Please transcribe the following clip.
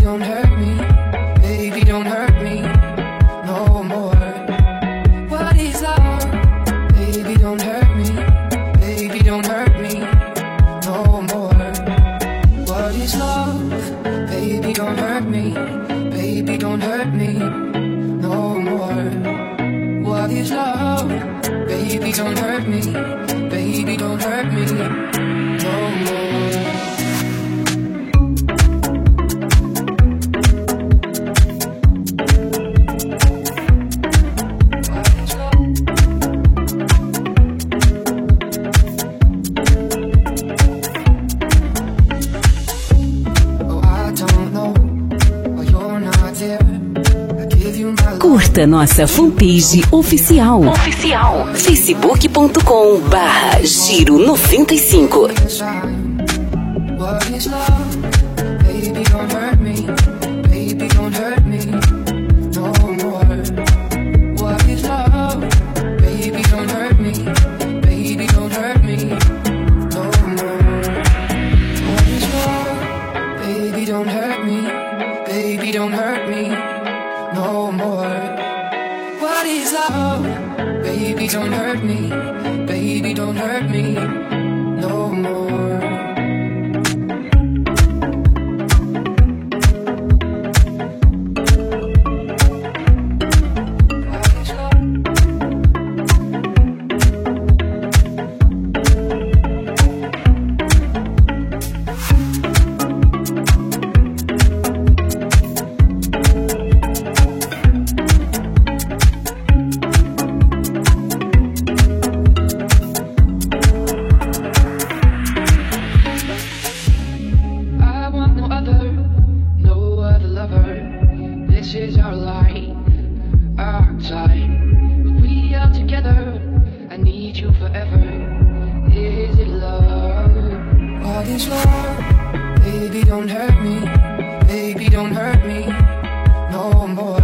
don't hurt me, baby, don't hurt me no more. What is love? Baby, don't hurt me, baby, don't hurt me no more. What is love? Baby, don't hurt me, baby, don't hurt me no more. What is love? Baby, don't hurt me, baby, don't hurt me no more. Curta nossa fanpage oficial. facebook.com/Giro95. What is love? Baby, don't hurt me, baby, don't hurt me no more. This is our life, our time. We are together, I need you forever. Is it love? What is love? Baby, don't hurt me, baby, don't hurt me no more.